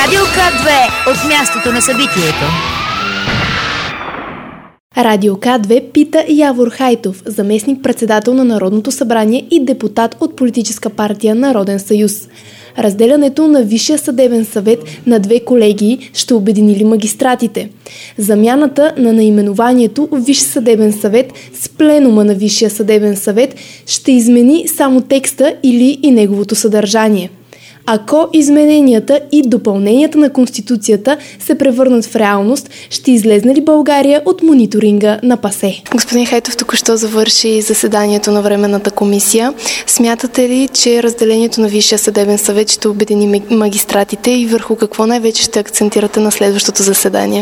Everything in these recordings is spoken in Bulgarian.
Радио К2 от мястото на събитието. Радио К2 пита Явор Хайтов, заместник-председател на Народното събрание и депутат от политическа партия Народен съюз. Разделянето на Висшия съдебен съвет на две колегии ще обедини ли магистратите? Замяната на наименованието Висш съдебен съвет с пленума на Висшия съдебен съвет ще измени само текста или и неговото съдържание? Ако измененията и допълненията на Конституцията се превърнат в реалност, ще излезне ли България от мониторинга на ПАСЕ? Господин Хайтов току-що завърши заседанието на Временната комисия. Смятате ли, че разделението на Висшия съдебен съвет ще обедини магистратите и върху какво най-вече ще акцентирате на следващото заседание?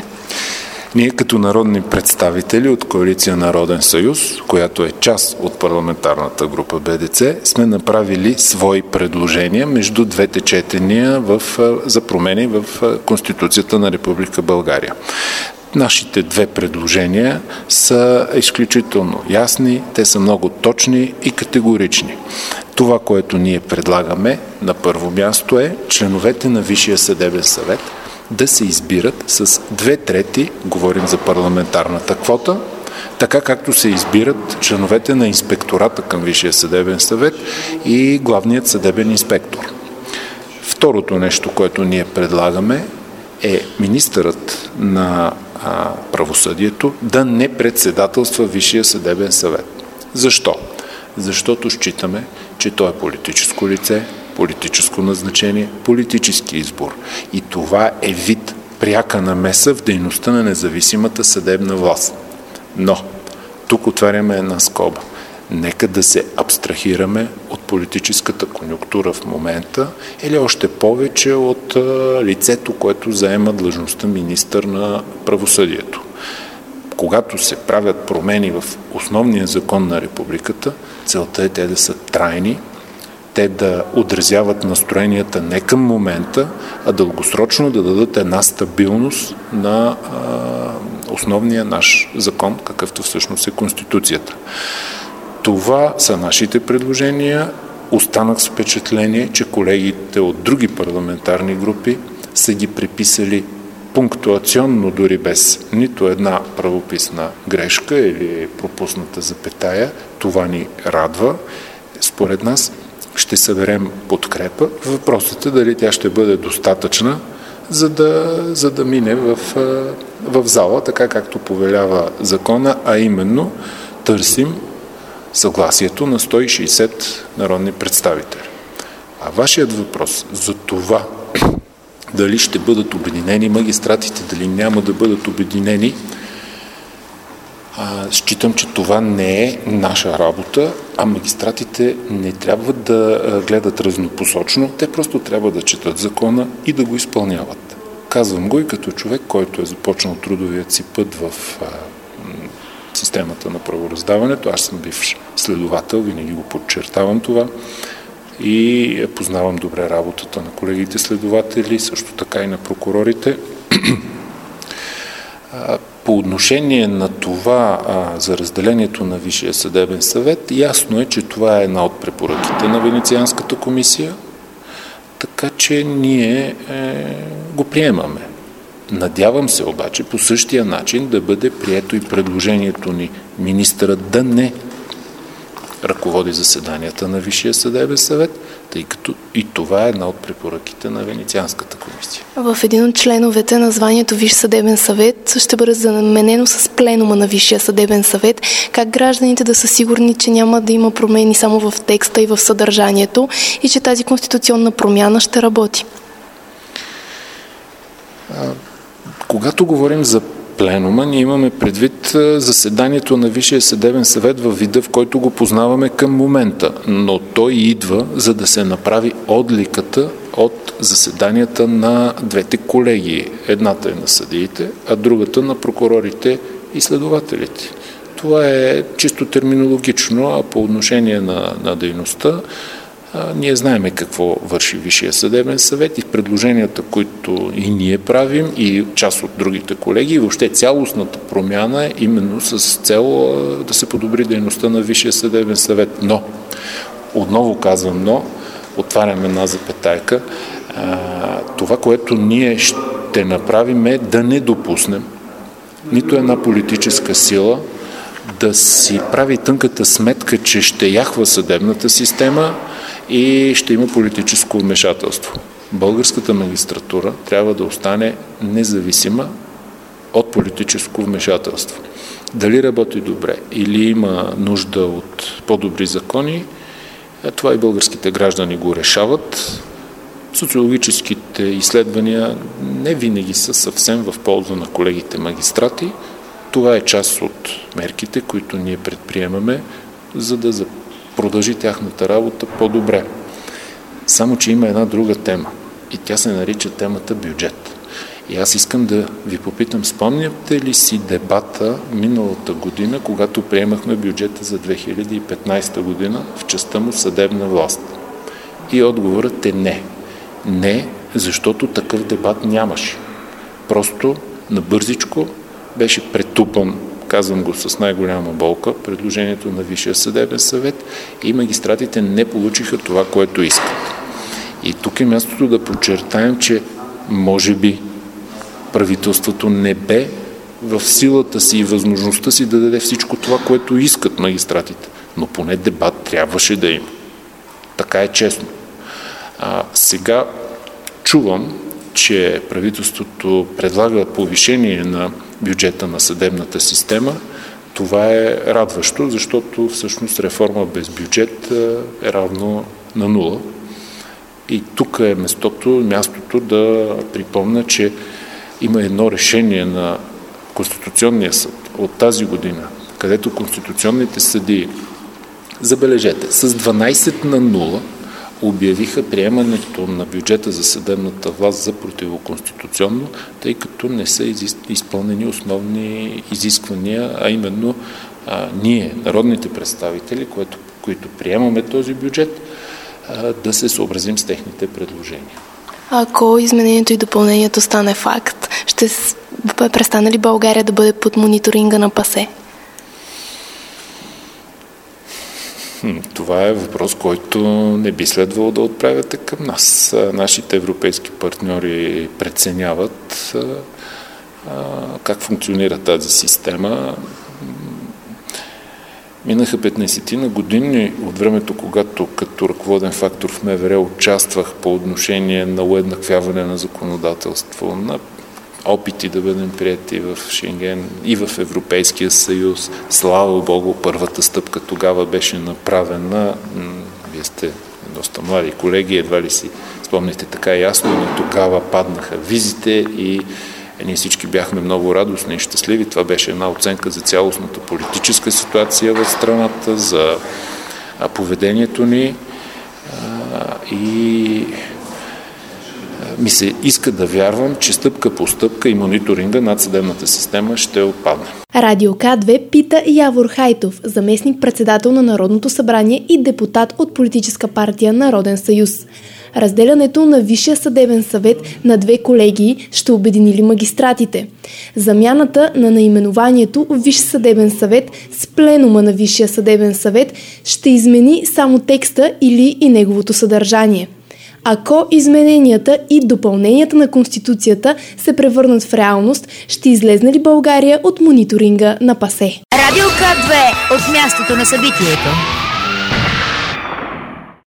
Ние като народни представители от Коалиция Народен съюз, която е част от парламентарната група БДЦ, сме направили свои предложения между двете четения за промени в Конституцията на Република България. Нашите две предложения са изключително ясни, те са много точни и категорични. Това, което ние предлагаме на първо място е членовете на Висшия съдебен съвет да се избират с 2/3, говорим за парламентарната квота, така както се избират членовете на инспектората към Висшия съдебен съвет и главният съдебен инспектор. Второто нещо, което ние предлагаме, е министърът на правосъдието да не председателства Висшия съдебен съвет. Защо? Защото считаме, че той е политическо лице, политическо назначение, политически избор. И това е вид пряка намеса в дейността на независимата съдебна власт. Но, тук отваряме една скоба. Нека да се абстрахираме от политическата конюнктура в момента или още повече от лицето, което заема длъжността министър на правосъдието. Когато се правят промени в основния закон на републиката, целта е те да са трайни, те да отразяват настроенията не към момента, а дългосрочно да дадат една стабилност на основния наш закон, какъвто всъщност е Конституцията. Това са нашите предложения. Останах с впечатление, че колегите от други парламентарни групи са ги преписали пунктуационно, дори без нито една правописна грешка или пропусната запетая. Това ни радва. Според нас ще съберем подкрепа. Въпросът е дали тя ще бъде достатъчна, за да мине в зала, така както повелява закона, а именно търсим съгласието на 160 народни представители. А вашият въпрос за това дали ще бъдат обединени магистратите, дали няма да бъдат обединени, считам, че това не е наша работа, а магистратите не трябва да гледат разнопосочно, те просто трябва да четат закона и да го изпълняват. Казвам го и като човек, който е започнал трудовият си път в системата на правораздаването. Аз съм бивш следовател, винаги го подчертавам това и познавам добре работата на колегите следователи, също така и на прокурорите. По отношение на това за разделението на Висшия съдебен съвет, ясно е, че това е една от препоръките на Венецианската комисия, така че ние го приемаме. Надявам се обаче по същия начин да бъде прието и предложението ни министърът да не ръководи заседанията на Висшия съдебен съвет, тъй като и това е една от препоръките на Венецианската комисия. В един от членовете на званието Висш съдебен съвет ще бъде заменено с пленума на Висшия съдебен съвет. Как гражданите да са сигурни, че няма да има промени само в текста и в съдържанието и че тази конституционна промяна ще работи? Когато говорим за пленума, ние имаме предвид заседанието на Висшия съдебен съвет във вида, в който го познаваме към момента. Но той идва, за да се направи отликата от заседанията на двете колегии. Едната е на съдиите, а другата на прокурорите и следователите. Това е чисто терминологично, а по отношение на дейността ние знаеме какво върши Висшия съдебен съвет и в предложенията, които и ние правим, и част от другите колеги, и въобще цялостната промяна е именно с цел да се подобри дейността на Висшия съдебен съвет. Но, отново казвам, отварям една запетайка, Това, което ние ще направим, е да не допуснем нито една политическа сила да си прави тънката сметка, че ще яхва съдебната система и ще има политическо вмешателство. Българската магистратура трябва да остане независима от политическо вмешателство. Дали работи добре или има нужда от по-добри закони, това и българските граждани го решават. Социологическите изследвания не винаги са съвсем в полза на колегите магистрати. Това е част от мерките, които ние предприемаме, за да продължи тяхната работа по-добре. Само че има една друга тема и тя се нарича темата бюджет. И аз искам да ви попитам, спомняте ли си дебата миналата година, когато приемахме бюджета за 2015 година в частта му съдебна власт? И отговорът е не. Не, защото такъв дебат нямаше. Просто набързичко беше претупан, казвам го с най-голяма болка, предложението на Висшия съдебен съвет и магистратите не получиха това, което искат. И тук е мястото да подчертаем, че може би правителството не бе в силата си и възможността си да даде всичко това, което искат магистратите. Но поне дебат трябваше да има. Така е честно. Сега чувам, че правителството предлага повишение на бюджета на съдебната система. Това е радващо, защото всъщност реформа без бюджет е равно на нула. И тук е мястото да припомня, че има едно решение на Конституционния съд от тази година, където конституционните съдии, забележете, с 12-0 обявиха приемането на бюджета за съдебната власт за противоконституционно, тъй като не са изпълнени основни изисквания, а именно ние, народните представители, които приемаме този бюджет, да се съобразим с техните предложения. Ако изменението и допълнението стане факт, ще престане ли България да бъде под мониторинга на ПАСЕ? Това е въпрос, който не би следвало да отправяте към нас. Нашите европейски партньори преценяват как функционира тази система. Минаха 15 години от времето, когато като ръководен фактор в МВР участвах по отношение на уеднаквяване на законодателство, на опити да бъдем приети в Шенген и в Европейския съюз. Слава Богу, първата стъпка тогава беше направена. Вие сте доста млади колеги, едва ли си спомните така ясно, но тогава паднаха визите и ние всички бяхме много радостни и щастливи. Това беше една оценка за цялостната политическа ситуация в страната, за поведението ни и ми се иска да вярвам, че стъпка по стъпка и мониторинга над съдебната система ще отпадне. Радио К2 пита Явор Хайтов, заместник-председател на Народното събрание и депутат от политическа партия Народен съюз. Разделянето на Висшия съдебен съвет на две колегии ще обедини ли магистратите? Замяната на наименованието Висш съдебен съвет с пленума на Висшия съдебен съвет ще измени само текста или и неговото съдържание. Ако измененията и допълненията на Конституцията се превърнат в реалност, ще излезне ли България от мониторинга на ПАСЕ? Радио К2 от мястото на събитието.